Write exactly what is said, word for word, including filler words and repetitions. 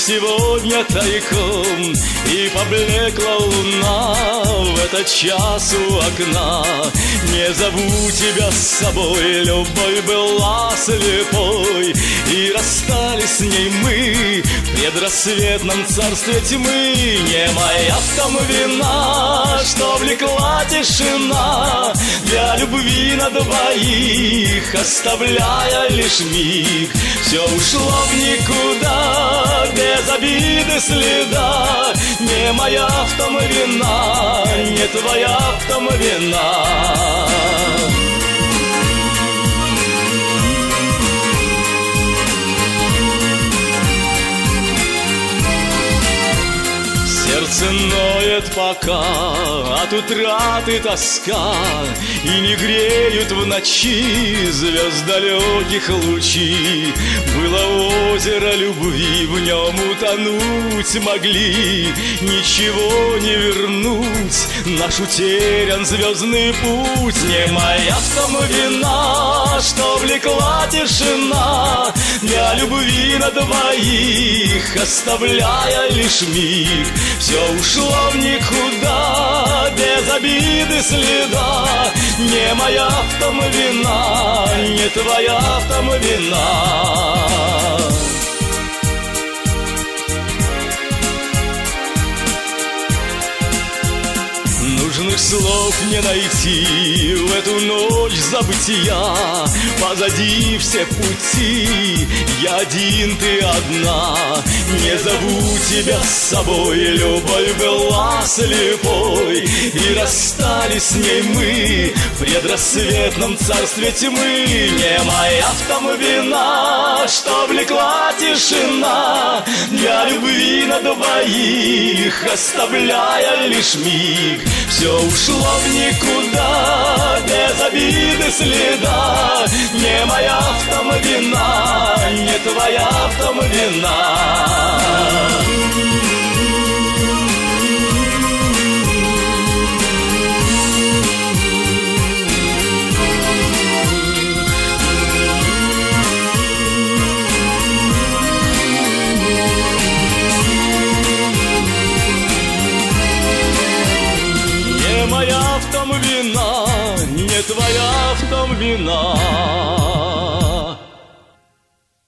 сегодня тайком, и поблекла луна в этот час у окна. Не зову тебя с собой, любовь была слепой, и расстались с ней мы в предрассветном царстве тьмы. Не моя в том вина, что влекла тишина для любви на двоих, оставляя лишь миг. Все ушло в никуда, без обиды следа. Не моя в том вина, не твоя в том вина. Сердце ноет пока от утраты тоска, и не греют в ночи звезд далеких лучи. Было озеро любви, в нем утонуть могли, ничего не вернуть, наш утерян звездный путь. Не моя в том вина, что влекла тишина для любви на двоих, оставляя лишь миг. Все ушло в никуда, без обиды следа. Не моя в том вина, не твоя в том вина. Нужных слов не найти в эту ночь забытия. Позади все пути, я один, ты одна. Не зову тебя с собой, любовь была слепой, и расстались с ней мы в предрассветном царстве тьмы. Не моя в том вина, что влекла тишина для любви на двоих, оставляя лишь миг. Все ушло в никуда, без обиды следа. Не моя в том вина, не твоя в том вина. Не моя в том вина, не твоя в том вина.